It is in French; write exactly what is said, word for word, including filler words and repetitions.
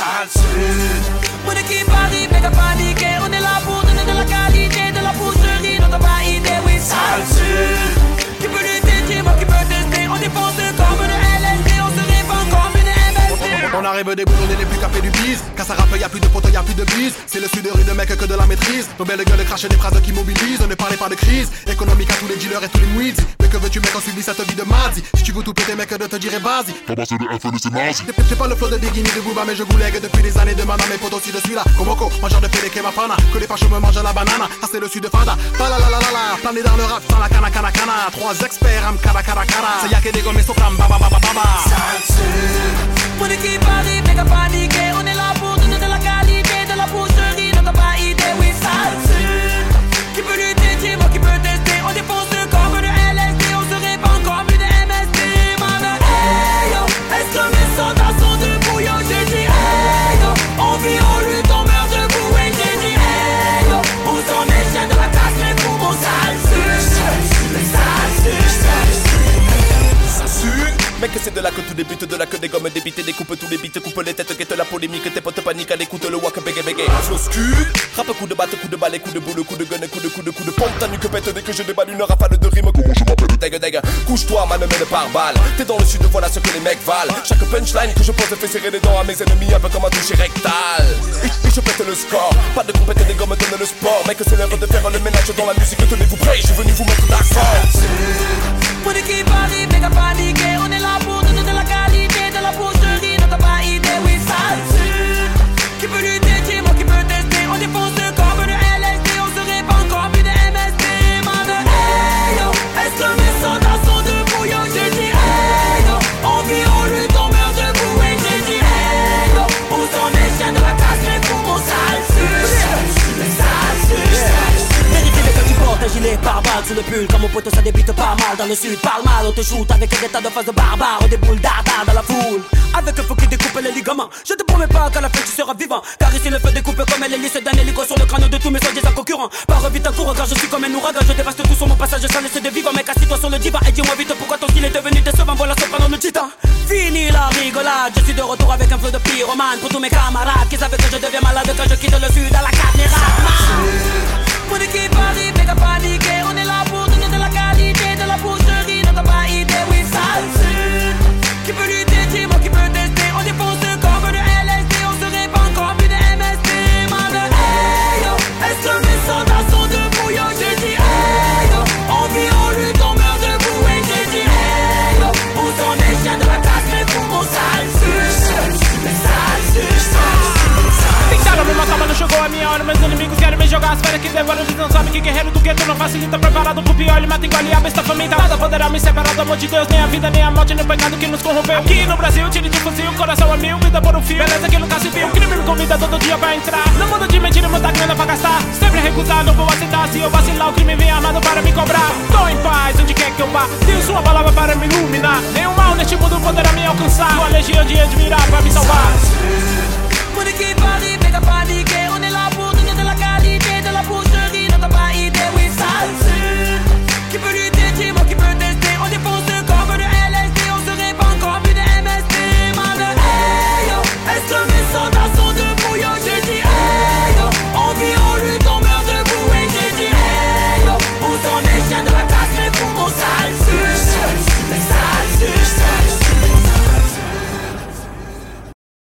sale sud. Mon équipe arrive, méga paniqué. On est là pour donner de la qualité, de la boucherie, non t'as pas idée, oui, sale sud. Qui peut lutter, dis-moi qui peut tester. On défonce comme une L S D, on se répand comme une M S D. On arrive des boules, on est les plus capés du bise. Quand ça rappe, y'a plus de potos, y'a plus de bise. C'est le sud de rue de mec que de la maîtrise. Nos belles gueules cracher des phrases qui mobilisent. On ne parlait pas de crise économique à tous les dealers et tous les mouids. Mais que veux-tu mec, on subit cette vie de mardi. Si tu veux tout péter mec, de te dire vas-y. Tabasse de F N C Nazi. J'ai pas le flow de Biggie ni de Booba, mais je boulègue depuis des années de mana. Mes potos aussi de celui-là, Komoko, mangeur de Félix ma pana. Que les fachos me mangent la banane. Ça c'est le sud de Fada. Ta la la la la la. Plané dans le rap, sans la cana cana cana. Trois experts, am cara cara cara. C'est y'a que des gommes et sopram, baba baba baba. Sale sud. Mon équipe arrive, méga paniqué. On est là pour donner de la qualité, de la boucherie, non t'as pas idée, oui, sale sud. Qui peut lutter, dis-moi qui peut tester. On défonce comme une L S D, on se répand comme une M S D. Man, hey yo, est-ce que mes soldats sont debout, yo? J'ai dit hey yo, on vit, on lutte, on meurt debout. Et j'ai dit hey yo, où sont mes chiens de la casse, mes fous, mon sale sud. Sale sud, sale sud, sale sud, sale sud. Mec, c'est de là que tout débute, de là que des gommes débitent, découpe tous les beats, coupe les têtes, guette la polémique, tes potes paniquent à l'écoute, le wak bégué bégué. Flow scud, rappe coup de batte, coup de balai, coup de boule, coup de gun, coup de coup de coup de pompe, ta nuque pète dès que je déballe une rafale de rime. Comment je m'appelle? Deg deg, couche-toi, ma mène par balle. T'es dans le sud, voilà ce que les mecs valent. Chaque punchline que je pose fait serrer les dents à mes ennemis, un peu comme un toucher rectal. Et, et je pète le score, pas de compète, des gommes donnent le sport. Mec, c'est l'heure de faire le ménage dans la musique, tenez-vous prêts, je suis venu vous mettre d'accord. Mon équipe arrive, méga paniqué. On est là pour donner de la qualité, de la boucherie, non t'as pas idée, oui, sale sud. Qui peut lutter, dis-moi qui peut tester. On défonce comme une L S D, on se répand comme une M S D. Man, hey yo, est-ce que mes soldats sont debout, yo? J'ai dit hey yo, on vit, on lutte, on meurt debout. Et j'ai dit hey yo, où sont mes chiens de la casse, mes fous, mon sale sud. Sale sud, sale sud, sale sud. Vérifie que tu portes un gilet pare-balles sous le pull. Quand mon pote ça débite pas mal dans le sud. Parle mal, on te shoot avec des tas de faces de barbares. On déboule dardard dans la foule. Avec un feu qui découpe les ligaments. Je te promets pas qu'à la fin tu seras vivant. Car ici le feu découpe comme l'hélice d'un hélico sur le crâne de tous mes soi-disant concurrents. Pars vite en courant car je suis comme un ouragan. Je dévaste tout sur mon passage sans laisser de vivre. Mec, assis-toi sur le divan et dis-moi vite pourquoi ton style est devenu décevant. Voilà soprano le titan. Fini la rigolade, je suis de retour avec un flow de pyromane. Pour tous mes camarades qui savaient que je deviens malade quand je quitte le sud à la caméra. Mon équipe arrive, méga paniqué. On est là pour donner de la qualité, de la boucherie, non t'as pas idée, oui, sale sud. Qui peut lutter, dis-moi qui peut tester. On défonce comme une L S D, on se répand comme une M S D. Man, hey yo, est-ce que mes soldats sont debout, yo? J'ai dit hey yo, on vit, on lutte, on meurt debout. Et j'ai dit hey yo, où sont mes chiens de la casse, mes fous, mon sale sud. Sale sud, sale sud, sale sud. Tentaram me matar, mas não chegou a minha hora. Meus inimigos querem me jogar as feras que devoram. Eles não sabem que guerreiro do gueto não facilita. Preparado pro pior, ele mata, engole a besta faminta. Nada poderá me separar do amor de Deus. Nem a vida, nem a morte, nem o pecado que nos corrompeu. Aqui no Brasil, tire de fuzil, coração a mil, vida por um fio. Beleza que nunca se viu, o crime me convida todo dia pra entrar. No mundo de mentira, muita grana pra gastar. Sempre recusar, não vou aceitar. Se eu vacilar, o crime vem armado para me cobrar. Tô em paz, onde quer que eu vá. Tenho sua palavra para me iluminar. Nenhum mal neste mundo poderá me alcançar. Sua legião de admirar pra me salvar. Mon équipe arrive, méga paniqué.